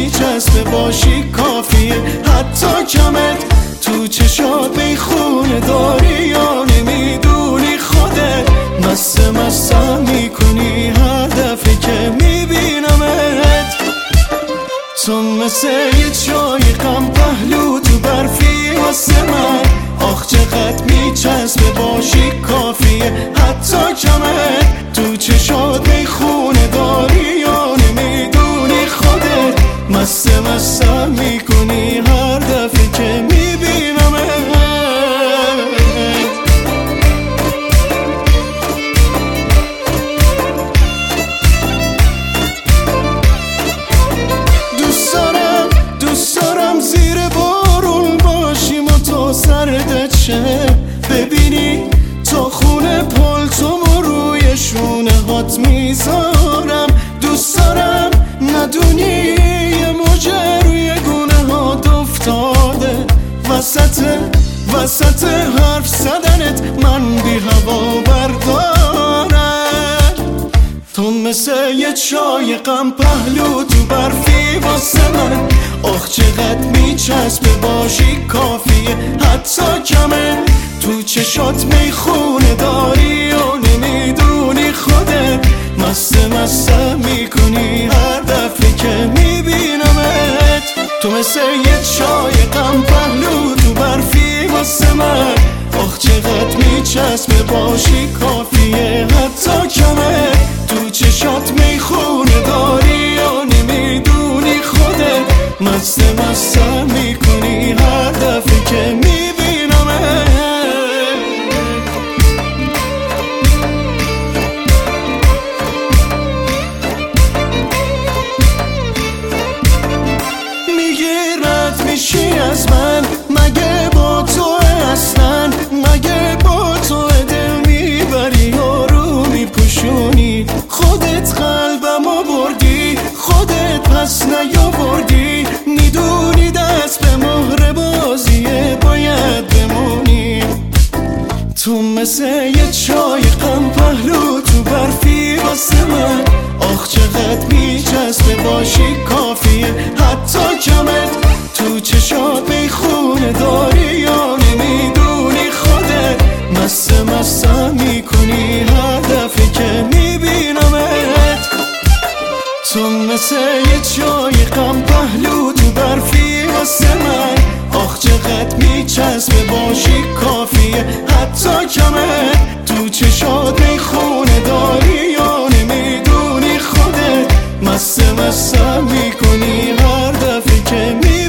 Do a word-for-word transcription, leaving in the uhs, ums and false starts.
میچسبه باشی کافیه، حتی کمت تو چشات میخونه داری یا نمیدونی خودت مست مستم میکنی هر دفعه که میبینمت. تو مثل یه چای غم پهلو تو برفی واسه من، آخ چقدر میچسبه باشی کافیه، حتی کمت تو چشات میخونه داری یا نمیدونی خودت مست مستم میکنی هر دفعه که میبینمت. دوست دارم دوست دارم زیر بارون باشیم و تو سردت شه، ببینی تا خونه پالتومو روی شونه هات میذارم. دوست دارم ندونی یه موجه روی گونه هات افتاده، وسط وسط حرف زدنت من بی هوا بردارم. تو مثل یه چای غم پهلو تو برفی واسه من، آخ چقدر میچسبه باشی کافیه، حتی کمه تو چشات میخونه داری و نمیدونی خودت مست مستم میکنی هر دفعه که میبینمت. تو مثل یه چای غم پهلو تو برفی واسه من، آخ چقدر میچسبه باشی کافیه، حتی کمه تو چشات میخونه داری و نمیدونی خودت مست مستم میکنی هر دفعه که میبینمت. میگیرد میشی از من، مگه با تو اصلا، مگه با تو دل میبری یارو میپوشونی، خودت قلبمو بردی خودت پس نیاوردی، میدونی دست به مهر بازیه باید بمونی. تو مثل یه چای غم پهلو تو برفی واسه من، آخ چقدر میچسبه باشی کافیه، حتی کمت تو چشات میخونه داری یا نمیدونی خودت مست مستم میکنی هر دفعه که میبینمت. تو مثل یه چای غم پهلو تو برفی واسه من، آخ چقدر میچسبه باشی کافیه، حتی کمت تو چشات میخونه داری یا نمیدونی خودت مست مستم میکنی هر دفعه که می